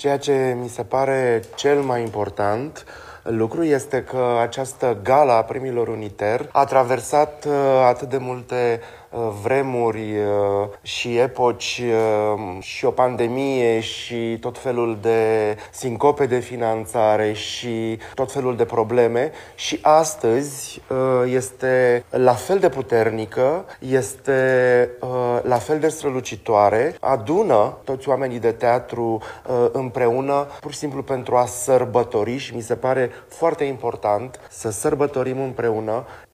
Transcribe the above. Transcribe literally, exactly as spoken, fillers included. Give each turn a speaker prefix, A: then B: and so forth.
A: Ceea ce mi se pare cel mai important lucru este că această gala a Premiilor Uniter a traversat atât de multe vremuri și epoci și o pandemie și tot felul de sincope de finanțare și tot felul de probleme și astăzi este la fel de puternică, este la fel de strălucitoare, adună toți oamenii de teatru împreună pur și simplu pentru a sărbători și mi se pare foarte important să sărbătorim împreună